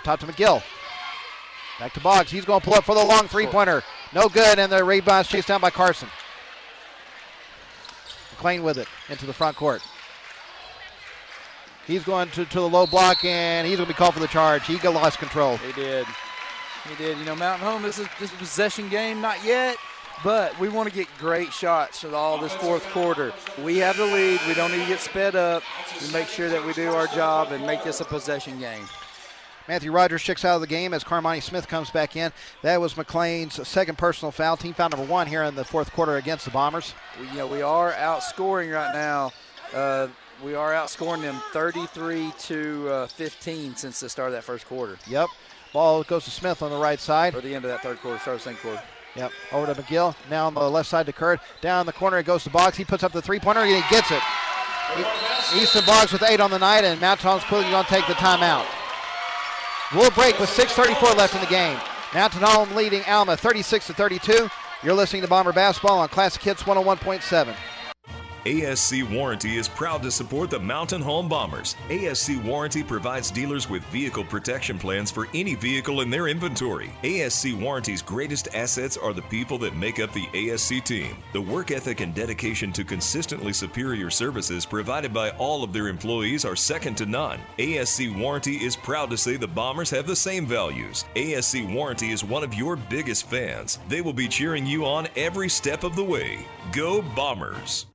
Top to McGill. Back to Boggs. He's going to pull up for the long three-pointer. No good, and the rebound's chased down by Carson. McLean with it into the front court. He's going to the low block, and he's going to be called for the charge. He lost control. He did. You know, Mountain Home, this is just a possession game, not yet, but we want to get great shots for all this fourth quarter. We have the lead. We don't need to get sped up. We make sure that we do our job and make this a possession game. Matthew Rogers checks out of the game as Carmani Smith comes back in. That was McLean's second personal foul, team foul number 1 here in the fourth quarter against the Bombers. We are outscoring right now. We are outscoring them 33-15 since the start of that first quarter. Yep. Ball goes to Smith on the right side. Or the end of that third quarter, start of the second quarter. Yep. Over to McGill. Now on the left side to Curd. Down the corner it goes to Boggs. He puts up the three-pointer and he gets it. Easton Boggs with 8 on the night, and Mountain Home's quickly going to take the timeout. We'll break with 6:34 left in the game. Mountain Home leading Alma 36-32. You're listening to Bomber Basketball on Classic Hits 101.7. ASC Warranty is proud to support the Mountain Home Bombers. ASC Warranty provides dealers with vehicle protection plans for any vehicle in their inventory. ASC Warranty's greatest assets are the people that make up the ASC team. The work ethic and dedication to consistently superior services provided by all of their employees are second to none. ASC Warranty is proud to say the Bombers have the same values. ASC Warranty is one of your biggest fans. They will be cheering you on every step of the way. Go Bombers!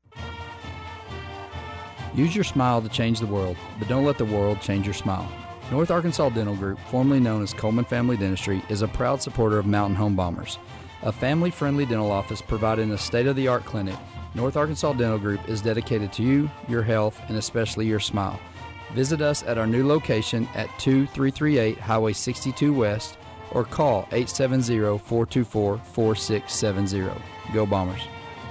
Use your smile to change the world, but don't let the world change your smile. North Arkansas Dental Group, formerly known as Coleman Family Dentistry, is a proud supporter of Mountain Home Bombers. A family-friendly dental office providing a state-of-the-art clinic, North Arkansas Dental Group is dedicated to you, your health, and especially your smile. Visit us at our new location at 2338 Highway 62 West or call 870-424-4670. Go Bombers.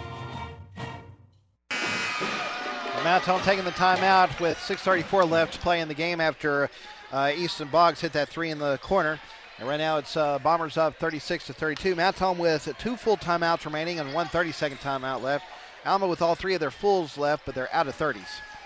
Mountain Home taking the timeout with 6:34 left to play in the game after Easton Boggs hit that three in the corner. And right now it's Bombers up 36-32. Mountain Home with 2 full timeouts remaining and 1 30-second timeout left. Alma with all 3 of their fulls left, but they're out of 30s.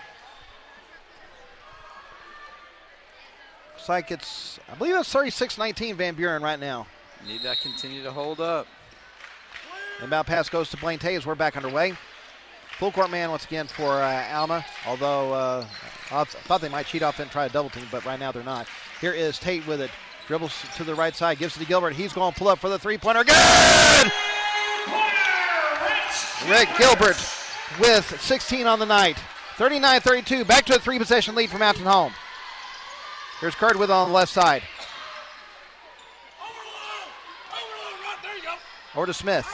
Looks like it's, I believe it's 36-19 Van Buren right now. Need that continue to hold up. Inbound pass goes to Blaine Tays. We're back underway. Full court man once again for Alma, although I thought they might cheat off and try a double team, but right now they're not. Here is Tate with it. Dribbles to the right side, gives it to Gilbert. He's going to pull up for the three-pointer. Good! Rick Gilbert with 16 on the night. 39-32, back to a 3-possession lead for Mountain Home. Here's Curd with it on the left side. Over to Smith.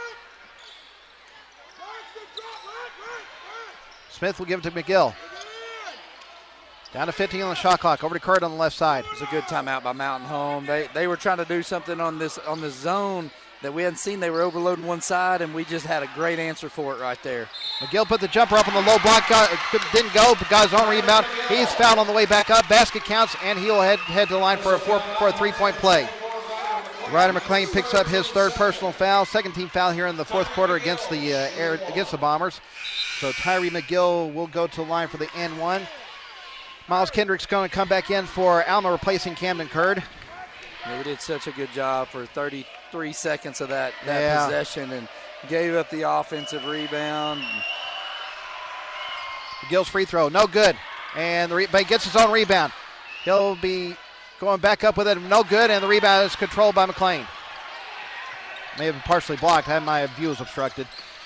Smith will give it to McGill. Down to 15 on the shot clock. Over to Curd on the left side. It was a good timeout by Mountain Home. They were trying to do something on this zone that we hadn't seen. They were overloading one side, and we just had a great answer for it right there. McGill put the jumper up on the low block. Didn't go, but got his own rebound. He's fouled on the way back up. Basket counts, and he'll head to the line for a 3-point play. Ryder McLean picks up his 3rd personal foul. 2nd team foul here in the 4th quarter against the Bombers. So Tyree McGill will go to the line for the N1. Miles Kendrick's going to come back in for Alma, replacing Camden Curd. Yeah, we did such a good job for 33 seconds of that possession and gave up the offensive rebound. McGill's free throw, no good. And but he gets his own rebound. He'll be going back up with it, no good, and the rebound is controlled by McLean. May have been partially blocked, had my view was obstructed.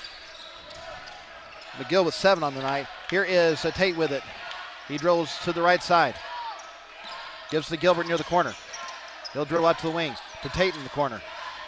McGill with 7 on the night. Here is Tate with it. He drills to the right side. Gives to Gilbert near the corner. He'll drill out to the wing. To Tate in the corner.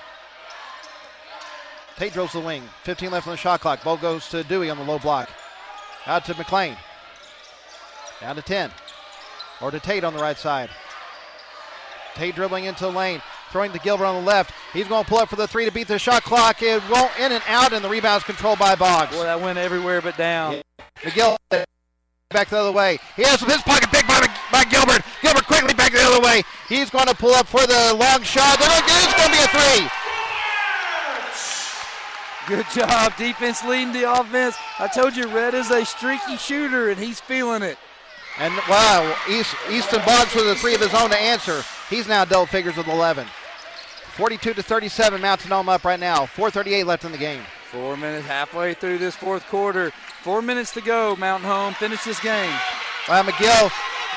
Tate drills to the wing. 15 left on the shot clock. Ball goes to Dewey on the low block. Out to McLean. Down to 10. Or to Tate on the right side. Tate dribbling into the lane. Throwing to Gilbert on the left. He's going to pull up for the 3 to beat the shot clock. It won't in and out, and the rebound's controlled by Boggs. Boy, that went everywhere but down. McGill back the other way. He has his pocket picked by Gilbert. Gilbert quickly back the other way. He's going to pull up for the long shot. It's going to be a 3. Good job. Defense leading the offense. I told you, Red is a streaky shooter, and he's feeling it. And, wow, Easton Boggs with a 3 of his own to answer. He's now double figures with 11. 42-37, Mountain Home up right now. 4:38 left in the game. 4 minutes, halfway through this fourth quarter. 4 minutes to go, Mountain Home. Finish this game. Well, McGill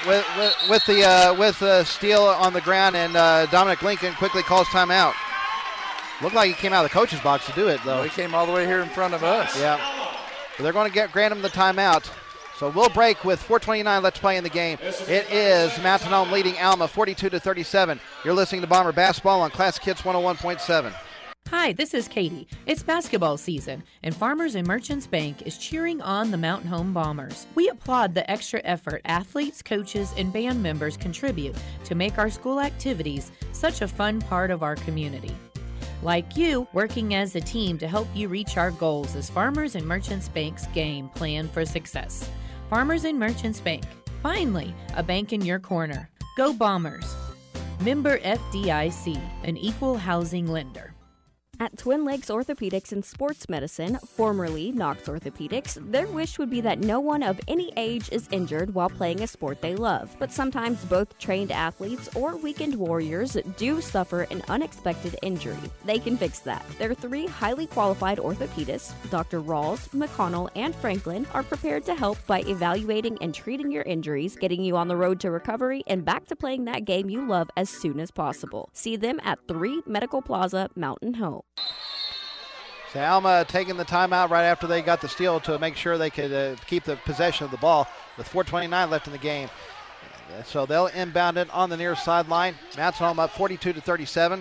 with the steal on the ground, and Dominic Lincoln quickly calls timeout. Looked like he came out of the coach's box to do it, though. Well, he came all the way here in front of us. Yeah. But they're going to grant him the timeout. So we'll break with 4:29 left to play in the game. It is Mountain Home leading Alma 42-37. You're listening to Bomber Basketball on Classic Hits 101.7. Hi, this is Katie. It's basketball season, and Farmers and Merchants Bank is cheering on the Mountain Home Bombers. We applaud the extra effort athletes, coaches, and band members contribute to make our school activities such a fun part of our community. Like you, working as a team to help you reach our goals is Farmers and Merchants Bank's game plan for success. Farmers and Merchants Bank. Finally, a bank in your corner. Go Bombers. Member FDIC, an equal housing lender. At Twin Lakes Orthopedics and Sports Medicine, formerly Knox Orthopedics, their wish would be that no one of any age is injured while playing a sport they love. But sometimes both trained athletes or weekend warriors do suffer an unexpected injury. They can fix that. Their 3 highly qualified orthopedists, Dr. Rawls, McConnell, and Franklin, are prepared to help by evaluating and treating your injuries, getting you on the road to recovery, and back to playing that game you love as soon as possible. See them at 3 Medical Plaza, Mountain Home. So Alma taking the timeout right after they got the steal to make sure they could keep the possession of the ball with 4:29 left in the game. So they'll inbound it on the near sideline. Mountain Home up 42-37.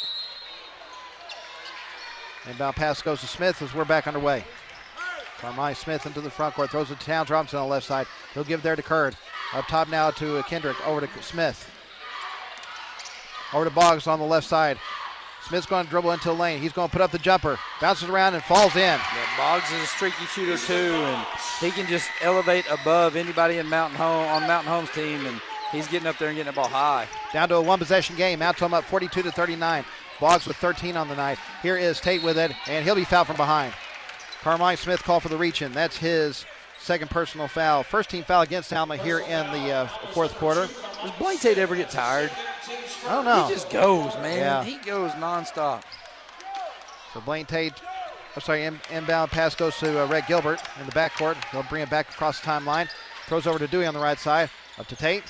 Inbound pass goes to Smith as we're back underway. Carmine Smith into the front court, throws it to Towns Robinson on the left side. He'll give there to Curd. Up top now to Kendrick, over to Smith. Over to Boggs on the left side. Smith's going to dribble into the lane. He's going to put up the jumper. Bounces around and falls in. Yeah, Boggs is a streaky shooter too, and he can just elevate above anybody in Mountain Home on Mountain Home's team, and he's getting up there and getting the ball high. Down to a one-possession game. Mountain Home up 42-39. Boggs with 13 on the night. Here is Tate with it, and he'll be fouled from behind. Carmine Smith called for the reach-in. That's his second personal foul. First team foul against Alma here in the fourth quarter. Does Blaine Tate ever get tired? I don't know. He just goes, man. Yeah. He goes nonstop. So Blaine Tate, inbound pass goes to Red Gilbert in the backcourt. He'll bring it back across the timeline. Throws over to Dewey on the right side. Up to Tate.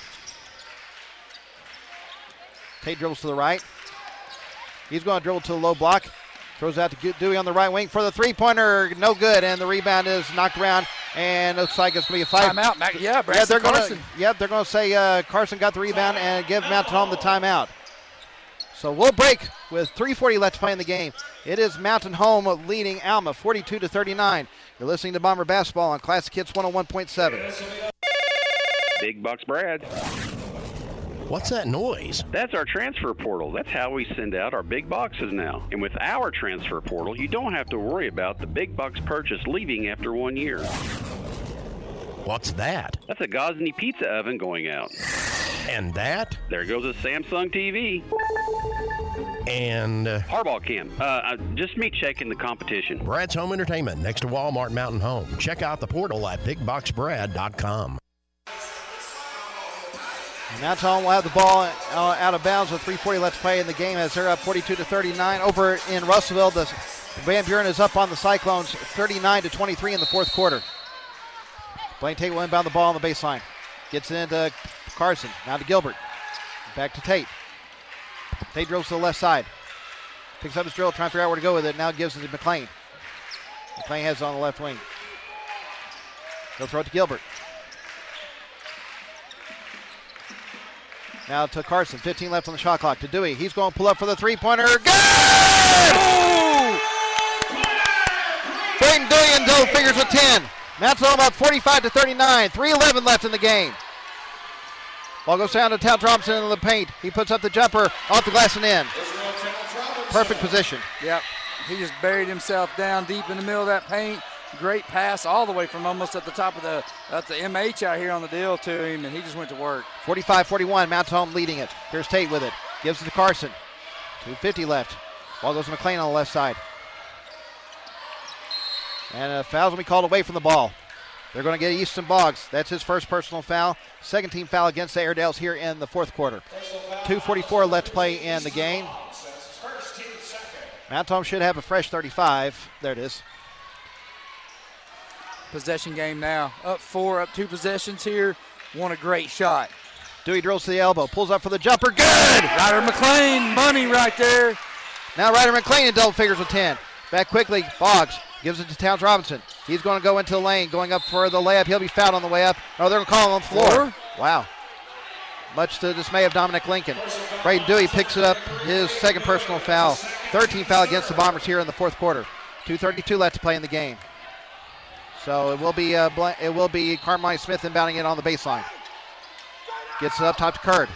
Tate dribbles to the right. He's going to dribble to the low block. Throws out to Dewey on the right wing for the three-pointer. No good, and the rebound is knocked around, and looks like it's going to be a 5. Timeout. Yeah, Braxton Carson. They're going to say Carson got the rebound and give Mountain Home the timeout. So we'll break with 3:40 left to play in the game. It is Mountain Home leading Alma 42-39. You're listening to Bomber Basketball on Classic Hits 101.7. Big Bucks Brad. What's that noise? That's our transfer portal. That's how we send out our big boxes now. And with our transfer portal, you don't have to worry about the big box purchase leaving after 1 year. What's that? That's a Gosney pizza oven going out. And that? There goes a Samsung TV. And Hardball cam. Just me checking the competition. Brad's Home Entertainment next to Walmart Mountain Home. Check out the portal at bigboxbrad.com. Mountain Home will have the ball out of bounds with 3:40 left to play in the game as they're up 42-39. Over in Russellville, the Van Buren is up on the Cyclones 39-23 in the fourth quarter. Blaine Tate will inbound the ball on the baseline. Gets it into Carson. Now to Gilbert. Back to Tate. Tate drills to the left side. Picks up his drill, trying to figure out where to go with it. Now gives it to McLean. McLean has it on the left wing. He'll throw it to Gilbert. Now to Carson, 15 left on the shot clock. To Dewey, he's going to pull up for the three-pointer. Good! Braden Dewey and double figures with 10. Mountain Home up 45-39. 3:11 left in the game. Ball goes down to Towns Robinson in the paint. He puts up the jumper off the glass and in. Perfect position. Yep. He just buried himself down deep in the middle of that paint. Great pass all the way from almost at the top of the MH out here on the deal to him, and he just went to work. 45-41, Mountain Home leading it. Here's Tate with it. Gives it to Carson. 2:50 left. Ball goes to McLean on the left side. And a foul's going to be called away from the ball. They're going to get Easton Boggs. That's his first personal foul. Second team foul against the Airedales here in the fourth quarter. 2:44 left to play in the game. Mountain Home should have a fresh 35. There it is. Possession game now. Up 4, up 2 possessions here. Want a great shot. Dewey drills to the elbow, pulls up for the jumper. Good! Ryder McLean, money right there. Now Ryder McLean in double figures with 10. Back quickly, Boggs gives it to Towns Robinson. He's going to go into the lane, going up for the layup. He'll be fouled on the way up. Oh, they're going to call him on the floor. Wow. Much to the dismay of Dominic Lincoln. Braden Dewey picks it up, his second personal foul. 13th foul against the Bombers here in the fourth quarter. 2:32 left to play in the game. So it will be Carmine Smith inbounding it on the baseline. Gets it up top to Curd.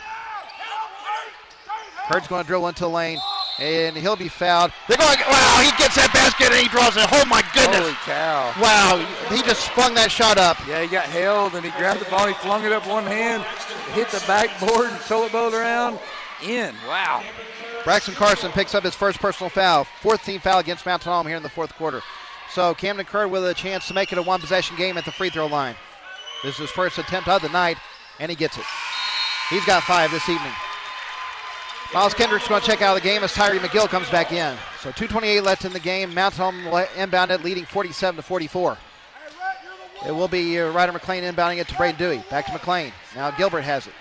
Curd's going to dribble into the lane, and he'll be fouled. They're going, wow, he gets that basket and he draws it. Oh, my goodness. Holy cow. Wow, he just sprung that shot up. Yeah, he got held, and he grabbed the ball, he flung it up one hand, hit the backboard, and toilet bowled around. In. Wow. Braxton Carson picks up his first personal foul. Fourth team foul against Mountain Home here in the fourth quarter. So Camden Curd with a chance to make it a one-possession game at the free throw line. This is his first attempt of the night, and he gets it. He's got 5 this evening. Miles Kendrick's going to check out of the game as Tyree McGill comes back in. So 2:28 left in the game. Mountain Home inbound it, leading 47-44. It will be Ryder McLean inbounding it to Braden Dewey. Back to McLean. Now Gilbert has it.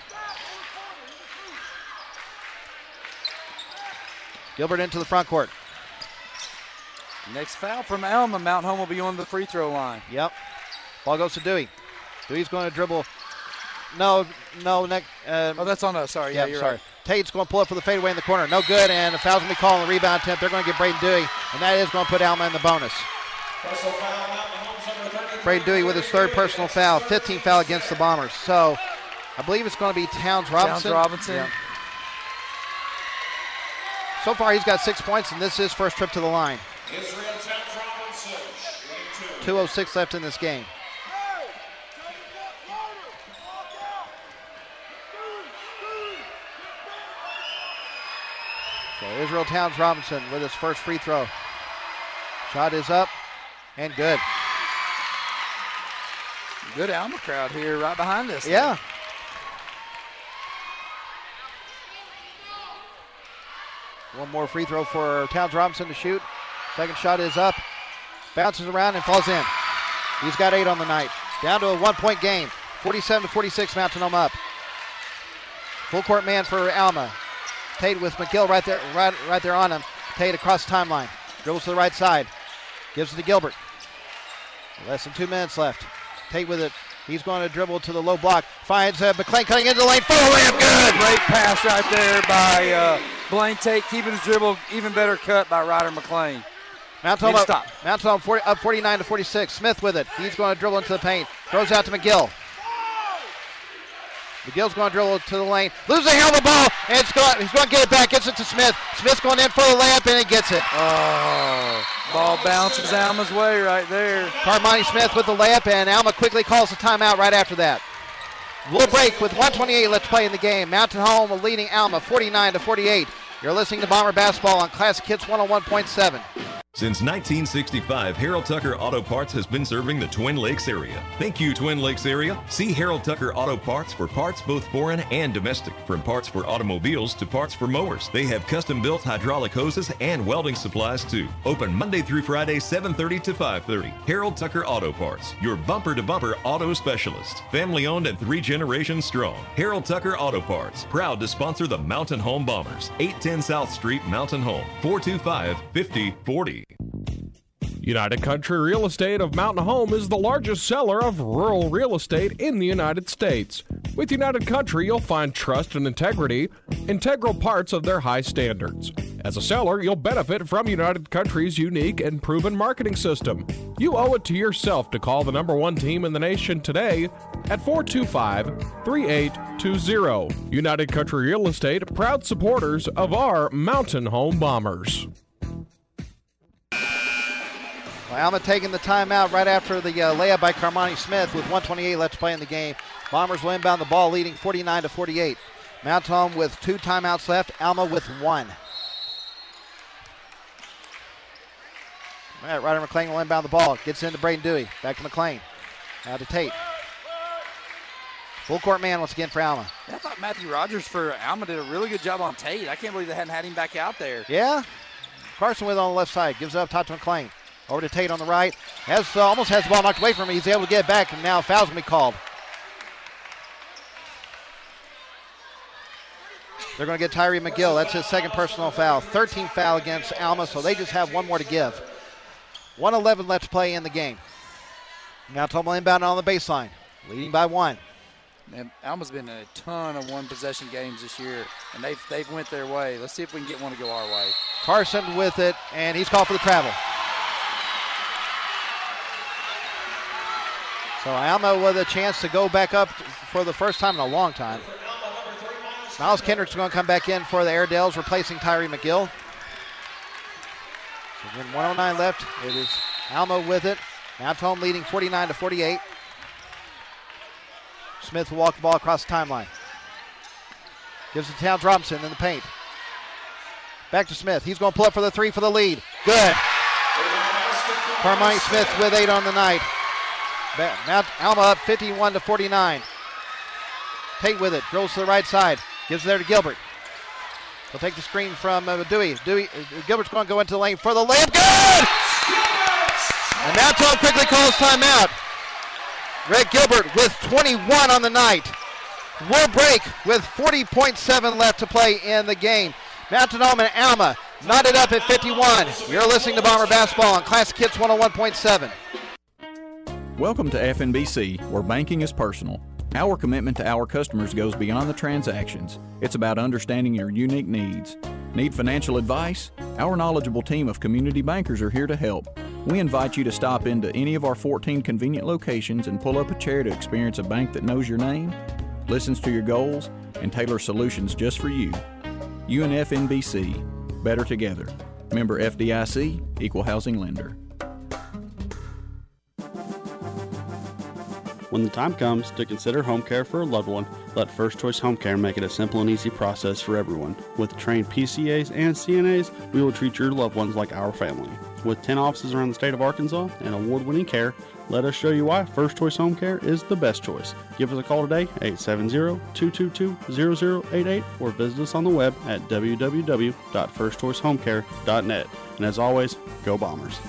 Gilbert into the front court. Next foul from Alma. Mountain Home will be on the free throw line. Yep. Ball goes to Dewey. Dewey's going to dribble. No. That's on us. Sorry. Yeah, you're right. Tate's going to pull up for the fadeaway in the corner. No good, and a foul's going to be called on the rebound attempt. They're going to get Braden Dewey, and that is going to put Alma in the bonus. Braden Dewey with his third personal foul, 15th foul against the Bombers. So I believe it's going to be Towns Robinson. Yeah. So far, he's got 6 points, and this is his first trip to the line. 2:06 left in this game. So Israel Towns Robinson with his first free throw. Shot is up and good. Good Alma crowd here right behind us. Yeah. One more free throw for Towns Robinson to shoot. Second shot is up. Bounces around and falls in. He's got 8 on the night. Down to a 1-point game. 47-46, Mountain Home up. Full court man for Alma. Tate with McGill right there on him. Tate across the timeline. Dribbles to the right side. Gives it to Gilbert. Less than 2 minutes left. Tate with it. He's going to dribble to the low block. Finds McLean cutting into the lane. Full layup. Good. Great pass right there by Blaine Tate. Keeping his dribble. Even better cut by Ryder McLean. Mountain Home up 49-46. Smith with it. He's going to dribble into the paint. Throws out to McGill. McGill's going to dribble to the lane. Loses the handle of the ball, and he's going to get it back. Gets it to Smith. Smith's going in for the layup, and he gets it. Oh, ball bounces Alma's way right there. Carmani Smith with the layup, and Alma quickly calls the timeout right after that. We'll break with 1:28 left to play in the game. Mountain Home leading Alma 49-48. You're listening to Bomber Basketball on Classic Hits 101.7. Since 1965, Harold Tucker Auto Parts has been serving the Twin Lakes area. Thank you, Twin Lakes area. See Harold Tucker Auto Parts for parts both foreign and domestic. From parts for automobiles to parts for mowers. They have custom-built hydraulic hoses and welding supplies too. Open Monday through Friday, 7:30 to 5:30. Harold Tucker Auto Parts, your bumper-to-bumper auto specialist. Family-owned and 3 generations strong. Harold Tucker Auto Parts, proud to sponsor the Mountain Home Bombers. 810 South Street, Mountain Home, 425-5040. United Country Real Estate of Mountain Home is the largest seller of rural real estate in the United States. With United Country, you'll find trust and integrity, integral parts of their high standards. As a seller, you'll benefit from United Country's unique and proven marketing system. You owe it to yourself to call the #1 team in the nation today at 425-3820. United Country Real Estate, proud supporters of our Mountain Home Bombers. Well, Alma taking the timeout right after the layup by Carmani Smith with 1:28 left to play in the game. Bombers will inbound the ball leading 49-48. Mountain Home with 2 timeouts left, Alma with 1. All right, Ryder McLean will inbound the ball. Gets into Braden Dewey. Back to McLean. Now to Tate. Full court man once again for Alma. I thought Matthew Rogers for Alma did a really good job on Tate. I can't believe they hadn't had him back out there. Yeah. Carson with on the left side. Gives it up top to McLean. Over to Tate on the right. Almost has the ball knocked away from him. He's able to get it back, and now foul's going to be called. They're going to get Tyree McGill. That's his second personal foul. 13th foul against Alma, so they just have one more to give. 1:11 left to play in the game. Now Tom inbound on the baseline, leading by 1. Man, Alma's been in a ton of one-possession games this year, and they've went their way. Let's see if we can get one to go our way. Carson with it, and he's called for the travel. So Alma with a chance to go back up for the first time in a long time. Miles Kendrick's going to come back in for the Airedales, replacing Tyree McGill. So again, 1:09 left. It is Alma with it. Mount Home leading 49-48. Smith will walk the ball across the timeline. Gives it to Towns Robinson in the paint. Back to Smith. He's going to pull up for the 3 for the lead. Good. Carmine Smith with 8 on the night. Alma up 51-49. Tate with it. Drills to the right side. Gives it there to Gilbert. He'll take the screen from Dewey. Gilbert's going to go into the lane for the layup. Good! And Mount Home quickly calls timeout. Greg Gilbert with 21 on the night. We'll break with 40.7 left to play in the game. Mountain Home and Alma knotted up at 51. You're listening to Bomber Basketball on Classic Hits 101.7. Welcome to FNBC, where banking is personal. Our commitment to our customers goes beyond the transactions. It's about understanding your unique needs. Need financial advice? Our knowledgeable team of community bankers are here to help. We invite you to stop into any of our 14 convenient locations and pull up a chair to experience a bank that knows your name, listens to your goals, and tailors solutions just for you. UNFNBC, better together. Member FDIC, Equal Housing Lender. When the time comes to consider home care for a loved one, let First Choice Home Care make it a simple and easy process for everyone. With trained PCAs and CNAs, we will treat your loved ones like our family. With 10 offices around the state of Arkansas and award-winning care, let us show you why First Choice Home Care is the best choice. Give us a call today, 870-222-0088, or visit us on the web at www.firstchoicehomecare.net. And as always, go Bombers.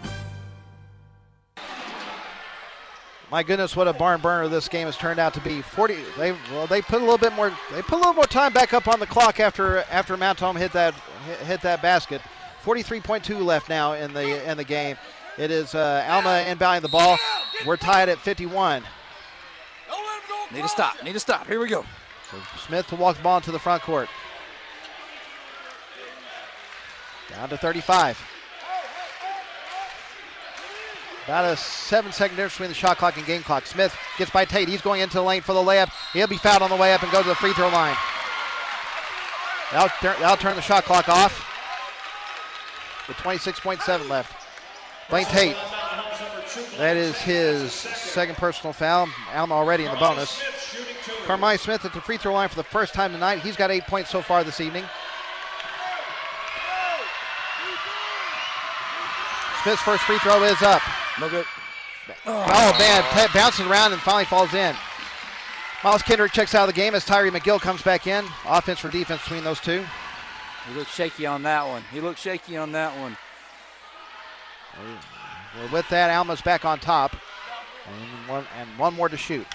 My goodness, what a barn burner this game has turned out to be. 40. They put a little bit more. They put a little more time back up on the clock after Mount Home hit that basket. 43.2 left now in the game. It is Alma inbounding the ball. We're tied at 51. Need to stop. Here we go. So Smith to walk the ball into the front court. Down to 35. About a 7-second difference between the shot clock and game clock. Smith gets by Tate. He's going into the lane for the layup. He'll be fouled on the way up and go to the free throw line. That'll turn the shot clock off. With 26.7 left. Blaine Tate. That is his second personal foul. Alma already in the bonus. Carmine Smith at the free throw line for the first time tonight. He's got 8 points so far this evening. Smith's first free throw is up. No good. Oh, man. Bounces around and finally falls in. Miles Kendrick checks out of the game as Tyree McGill comes back in. Offense for defense between those two. He looked shaky on that one. Well, with that, Alma's back on top. And one more to shoot.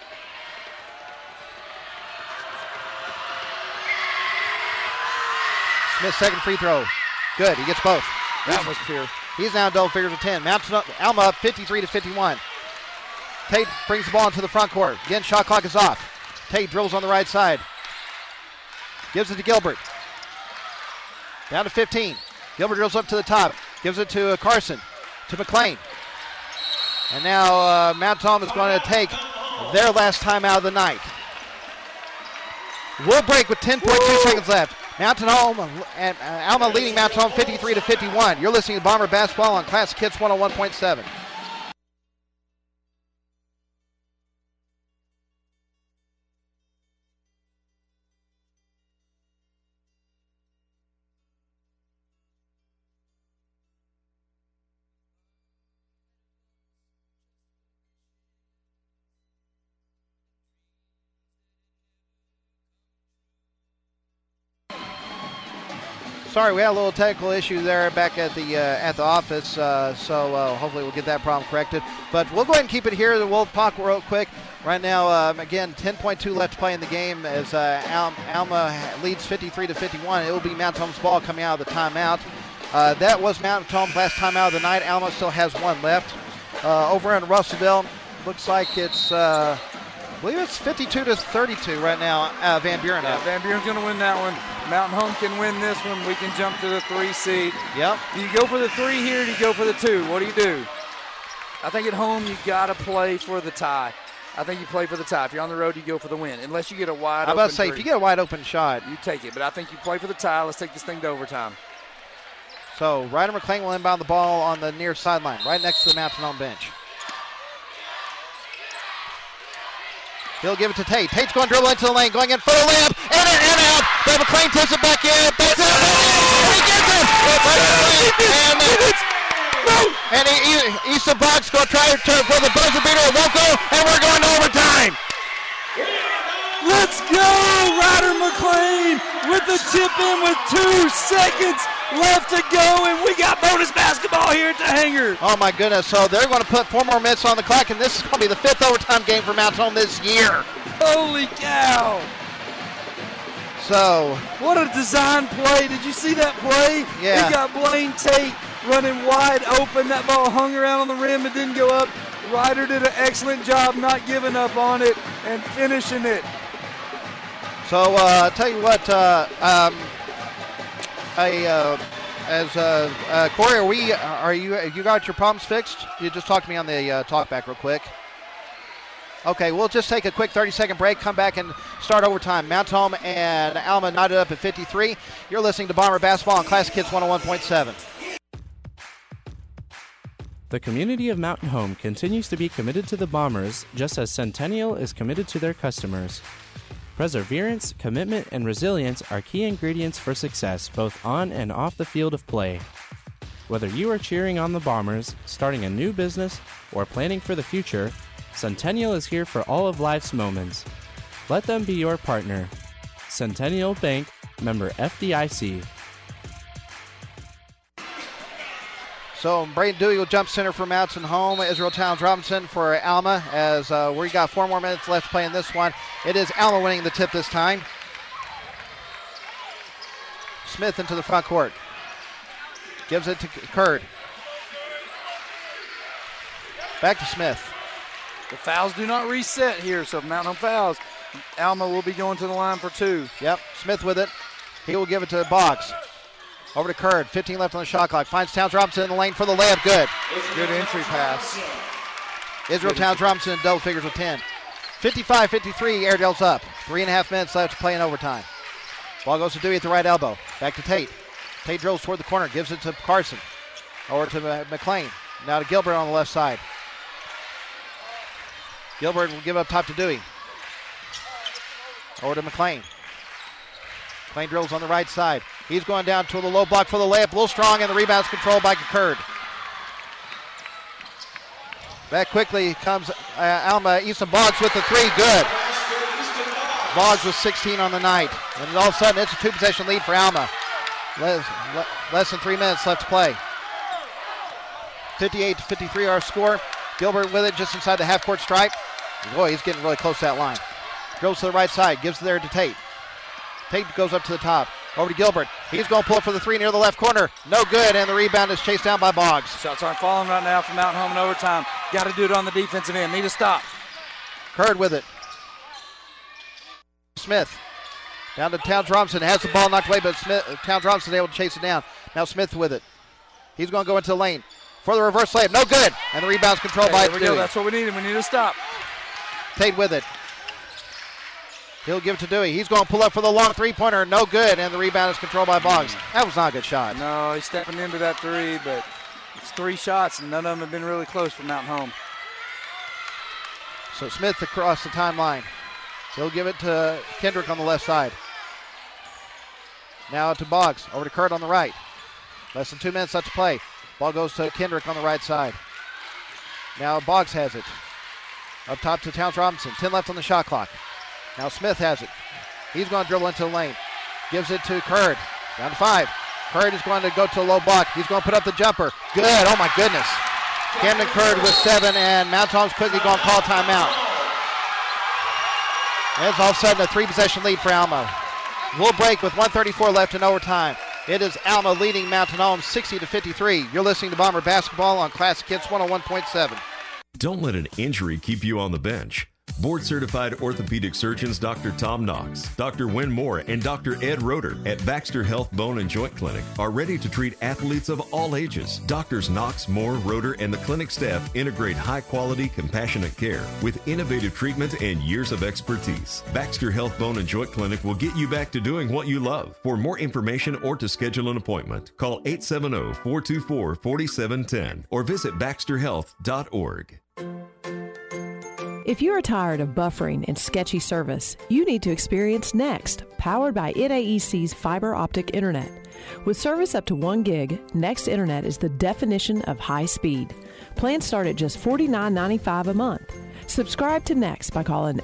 Smith's second free throw. Good. He gets both. That was pure. He's now double figures of 10. Alma up 53-51. Tate brings the ball into the front court. Again, shot clock is off. Tate drills on the right side. Gives it to Gilbert. Down to 15. Gilbert drills up to the top. Gives it to Carson. To McLean. And now Mount Home is going to take their last time out of the night. We'll break with 10.2 seconds left. Mountain Home and Alma leading Mountain Home 53-51. You're listening to Bomber Basketball on Classic Hits 101.7. Sorry, we had a little technical issue there back at the office, so hopefully we'll get that problem corrected. But we'll go ahead and keep it here. We'll talk real quick. Right now, again, 10.2 left to play in the game as Alma leads 53-51. It will be Mount Home's ball coming out of the timeout. That was Mount Home's last timeout of the night. Alma still has one left. Over in Russellville, looks like it's, I believe it's 52-32 right now. Van Buren up. Van Buren's going to win that one. Mountain Home can win this one. We can jump to the 3 seed. Yep. Do you go for the 3 here or do you go for the 2? What do you do? I think at home you got to play for the tie. I think you play for the tie. If you're on the road, you go for the win. Unless you get a wide open I'm about to say, 3. if you get a wide open shot, you take it. But I think you play for the tie. Let's take this thing to overtime. So Ryder McLean will inbound the ball on the near sideline, right next to the Mountain Home bench. He'll give it to Tate. Tate's going to dribble into the lane, going in for the layup, and out. But McLean takes it back in. He gets it. And Easton Boggs going to try for the buzzer beater. It won't go, and we're going to overtime. Let's go, Ryder McLean with the tip in with 2 seconds left to go, and we got bonus basketball here at the hangar. Oh, my goodness. So they're going to put 4 more minutes on the clock, and this is going to be the 5th overtime game for Mount Home this year. Holy cow. So. What a design play. Did you see that play? Yeah. He got Blaine Tate running wide open. That ball hung around on the rim and didn't go up. Ryder did an excellent job not giving up on it and finishing it. So, I'll tell you what, Corey, you got your problems fixed? You just talk to me on the talkback real quick. Okay, we'll just take a quick 30-second break, come back and start overtime. Mount Home and Alma knotted up at 53. You're listening to Bomber Basketball on Classic Hits 101.7. The community of Mountain Home continues to be committed to the Bombers, just as Centennial is committed to their customers. Perseverance, commitment, and resilience are key ingredients for success both on and off the field of play. Whether you are cheering on the Bombers, starting a new business, or planning for the future, Centennial is here for all of life's moments. Let them be your partner. Centennial Bank, member FDIC. So Braden Dewey will jump center for Mountain Home. Israel Towns Robinson for Alma as we got 4 more minutes left to play in this one. It is Alma winning the tip this time. Smith into the front court. Gives it to Kurd. Back to Smith. The fouls do not reset here, so if Mountain Home fouls, Alma will be going to the line for 2. Yep, Smith with it. He will give it to Boggs. Over to Kurd, 15 left on the shot clock. Finds Towns Robinson in the lane for the layup, good. Good entry pass. Israel Towns Robinson in double figures with 10. 55-53, Airedale's up. 3.5 minutes left to play in overtime. Ball goes to Dewey at the right elbow. Back to Tate. Tate drills toward the corner, gives it to Carson. Over to McLean. Now to Gilbert on the left side. Gilbert will give up top to Dewey. Over to McLean. McLean drills on the right side. He's going down to the low block for the layup. A little strong, and the rebound's controlled by Kurd. Back quickly comes Alma. Easton Boggs with the 3. Good. Boggs with 16 on the night. And all of a sudden, it's a 2-possession lead for Alma. Less than 3 minutes left to play. 58-53 our score. Gilbert with it just inside the half-court stripe. Boy, he's getting really close to that line. Goes to the right side. Gives it there to Tate. Tate goes up to the top. Over to Gilbert. He's going to pull it for the 3 near the left corner. No good, and the rebound is chased down by Boggs. Shots aren't falling right now from Mountain Home in overtime. Got to do it on the defensive end. Need a stop. Kurd with it. Smith. Down to Towns Robinson. Has the ball knocked away, but Towns Robinson is able to chase it down. Now Smith with it. He's going to go into the lane for the reverse layup. No good, and the rebound's controlled by Dewey. That's what we needed. We need a stop. Tate with it. He'll give it to Dewey. He's going to pull up for the long 3-pointer. No good, and the rebound is controlled by Boggs. That was not a good shot. No, he's stepping into that 3, but it's 3 shots, and none of them have been really close for Mountain Home. So Smith across the timeline. He'll give it to Kendrick on the left side. Now to Boggs. Over to Kurd on the right. Less than 2 minutes left to play. Ball goes to Kendrick on the right side. Now Boggs has it. Up top to Towns Robinson. 10 left on the shot clock. Now Smith has it. He's going to dribble into the lane. Gives it to Kurd. Down to 5. Curd is going to go to a low block. He's going to put up the jumper. Good. Oh, my goodness. Camden Curd with 7, and Mount Holmes quickly going to call timeout. And it's all of a sudden a 3-possession lead for Alma. We'll break with 1:34 left in overtime. It is Alma leading Mountain Home 60-53. You're listening to Bomber Basketball on Classic Hits 101.7. Don't let an injury keep you on the bench. Board-certified orthopedic surgeons Dr. Tom Knox, Dr. Wynn Moore, and Dr. Ed Roeder at Baxter Health Bone and Joint Clinic are ready to treat athletes of all ages. Doctors Knox, Moore, Roeder, and the clinic staff integrate high-quality, compassionate care with innovative treatment and years of expertise. Baxter Health Bone and Joint Clinic will get you back to doing what you love. For more information or to schedule an appointment, call 870-424-4710 or visit baxterhealth.org. If you are tired of buffering and sketchy service, you need to experience Next, powered by NAEC's fiber optic internet. With service up to 1 gig, Next Internet is the definition of high speed. Plans start at just $49.95 a month. Subscribe to Next by calling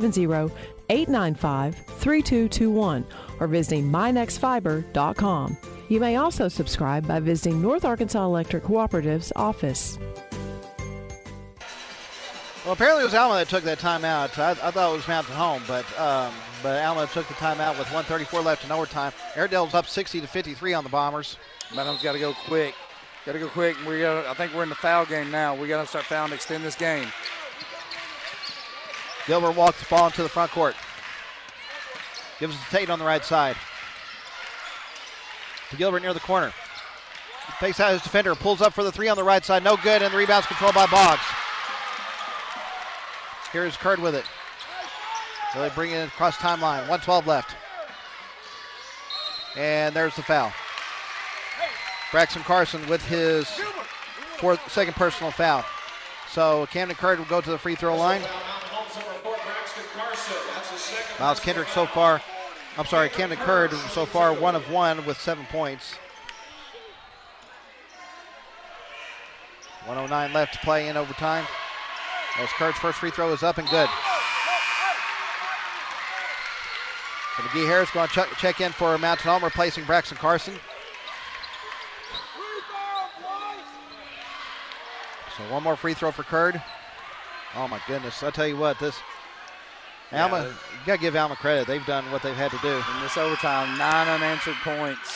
870-895-3221 or visiting mynextfiber.com. You may also subscribe by visiting North Arkansas Electric Cooperative's office. Well, apparently it was Alma that took that timeout. I thought it was Mountain Home, but Alma took the timeout with 1:34 left in overtime. Airedale's up 60-53 on the Bombers. Mountain Home's got to go quick. Got to go quick. I think we're in the foul game now. We got to start fouling to extend this game. Gilbert walks the ball into the front court. Gives it to Tate on the right side. To Gilbert near the corner. Takes out his defender, pulls up for the 3 on the right side. No good, and the rebound's controlled by Boggs. Here's Curd with it. So they bring it across timeline. 1:12 left. And there's the foul. Braxton Carson with his second personal foul. So Camden Curd will go to the free throw line. Miles Kendrick Camden Curd so far 1 of 1 with 7 points. 1:09 left to play in overtime. As Curd's first free throw is up and good. So McGee Harris going to check in for Mountain Home, replacing Braxton Carson. So one more free throw for Curd. Oh my goodness, I tell you what, Alma, you got to give Alma credit. They've done what they've had to do. In this overtime, 9 unanswered points.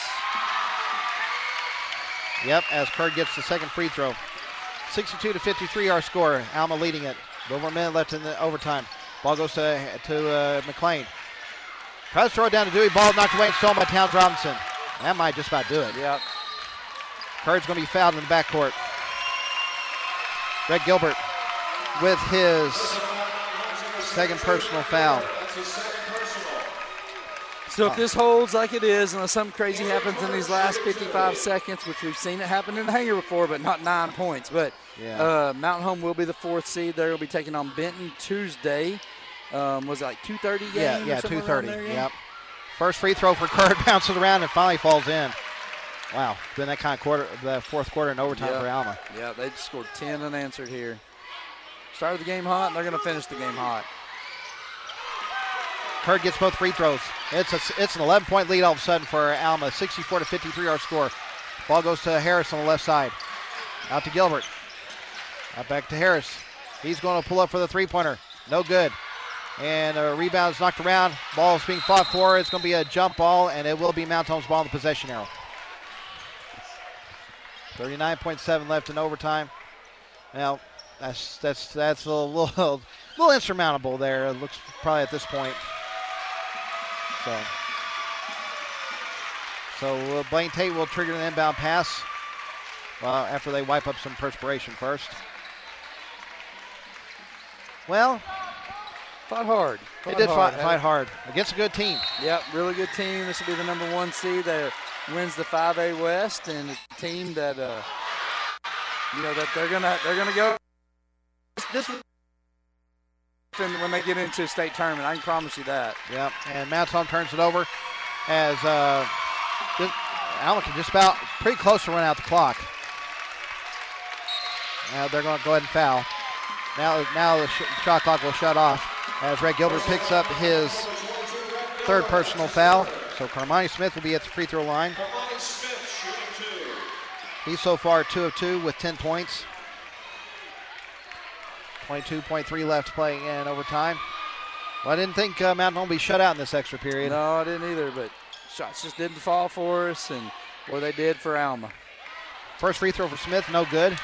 Yep, as Curd gets the second free throw. 62-53 our score. Alma leading it. Over a minute left in the overtime. Ball goes to McLean. Tries to throw it down to Dewey. Ball knocked away and stolen by Towns Robinson. That might just about do it. Yep. Curd's going to be fouled in the backcourt. Greg Gilbert with his second personal foul. So if this holds like it is, unless something crazy happens in these last 55 seconds, which we've seen it happen in the hangar before, but not 9 points. But Mountain Home will be the 4th seed. They'll be taking on Benton Tuesday. Was it like 2:30 game? Yeah, 2:30. Yep. First free throw for Curd, bounces around and finally falls in. Wow, been that kind of quarter, the fourth quarter in overtime for Alma. Yeah, they just scored 10 unanswered here. Started the game hot, and they're going to finish the game hot. Curd gets both free throws. It's an 11-point lead all of a sudden for Alma. 64-53 our score. Ball goes to Harris on the left side. Out to Gilbert. Out back to Harris. He's going to pull up for the three-pointer. No good. And a rebound is knocked around. Ball is being fought for. It's going to be a jump ball, and it will be Mount Home's ball in the possession arrow. 39.7 left in overtime. Now, that's a little insurmountable there. It looks probably at this point. So Blaine Tate will trigger an inbound pass after they wipe up some perspiration first. Well, fought hard. They did fight hard against a good team. Yep, really good team. This will be the number 1 seed that wins the 5A West, and a team that that they're gonna go this when they get into a state tournament. I can promise you that. Yep, and Mount Home turns it over as Alma can just about pretty close to run out the clock. Now they're going to go ahead and foul. Now the shot clock will shut off as Red Gilbert picks up his third personal foul. So Carmani Smith will be at the free throw line. He's so far 2 of 2 with 10 points. 22.3 left to play in overtime. Well, I didn't think Mountain Home would be shut out in this extra period. No, I didn't either, but shots just didn't fall for us, and boy, they did for Alma. First free throw for Smith, no good.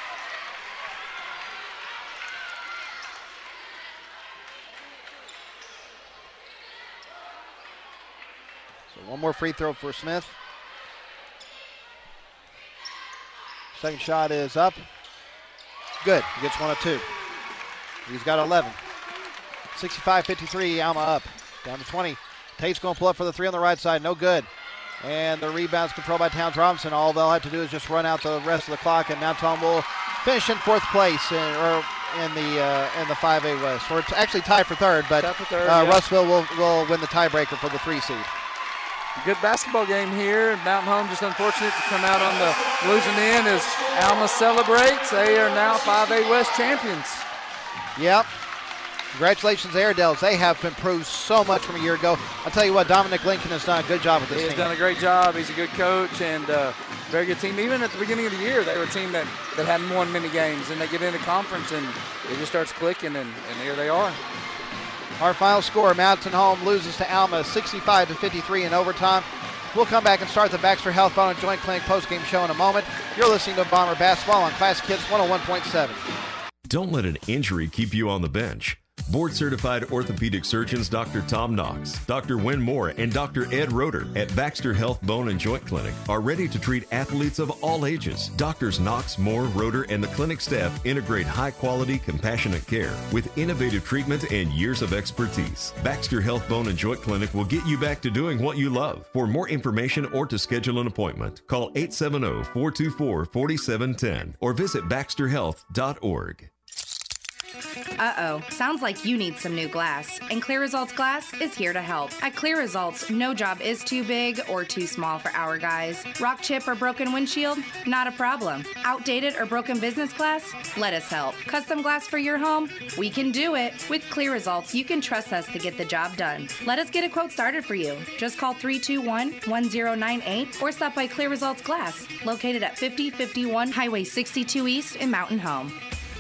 So one more free throw for Smith. Second shot is up. Good. He gets 1 of 2. He's got 11. 65-53, Alma up. Down to 20. Tate's going to pull up for the 3 on the right side. No good. And the rebound's controlled by Towns Robinson. All they'll have to do is just run out the rest of the clock, and Mountain Home will finish in 4th place in the 5A West. Or it's actually tied for 3rd, but Russellville will win the tiebreaker for the 3 seed. Good basketball game here. Mountain Home just unfortunate to come out on the losing end as Alma celebrates. They are now 5A West champions. Yep. Congratulations, Airedales. They have improved so much from a year ago. I'll tell you what, Dominic Lincoln has done a good job with this team. He has done a great job. He's a good coach and very good team. Even at the beginning of the year, they were a team that hadn't won many games, and they get into conference and it just starts clicking, and here they are. Our final score, Mountain Home loses to Alma 65-53 in overtime. We'll come back and start the Baxter Health Bone and Joint Clinic postgame show in a moment. You're listening to Bomber Basketball on Classic Hits 101.7. Don't let an injury keep you on the bench. Board-certified orthopedic surgeons Dr. Tom Knox, Dr. Wynn Moore, and Dr. Ed Roeder at Baxter Health Bone and Joint Clinic are ready to treat athletes of all ages. Doctors Knox, Moore, Roeder, and the clinic staff integrate high-quality, compassionate care with innovative treatment and years of expertise. Baxter Health Bone and Joint Clinic will get you back to doing what you love. For more information or to schedule an appointment, call 870-424-4710 or visit baxterhealth.org. Uh-oh, sounds like you need some new glass, and Clear Results Glass is here to help. At Clear Results, no job is too big or too small for our guys. Rock chip or broken windshield? Not a problem. Outdated or broken business glass? Let us help. Custom glass for your home? We can do it. With Clear Results, you can trust us to get the job done. Let us get a quote started for you. Just call 321-1098 or stop by Clear Results Glass, located at 5051 Highway 62 East in Mountain Home.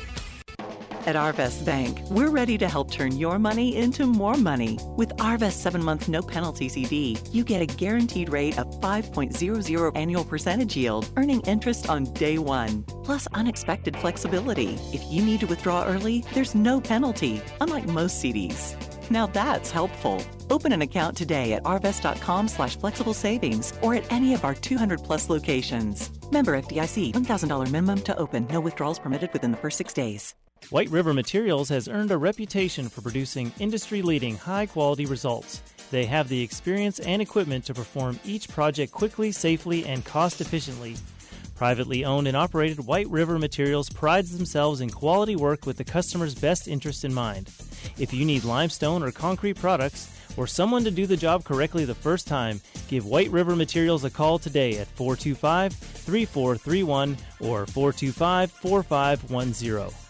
At Arvest Bank, we're ready to help turn your money into more money. With Arvest 7-month no-penalty CD, you get a guaranteed rate of 5.00 annual percentage yield, earning interest on day one, plus unexpected flexibility. If you need to withdraw early, there's no penalty, unlike most CDs. Now that's helpful. Open an account today at arvest.com/flexible savings or at any of our 200-plus locations. Member FDIC, $1,000 minimum to open. No withdrawals permitted within the first 6 days. White River Materials has earned a reputation for producing industry-leading high-quality results. They have the experience and equipment to perform each project quickly, safely, and cost-efficiently. Privately owned and operated, White River Materials prides themselves in quality work with the customer's best interest in mind. If you need limestone or concrete products, or someone to do the job correctly the first time, give White River Materials a call today at 425-3431 or 425-4510.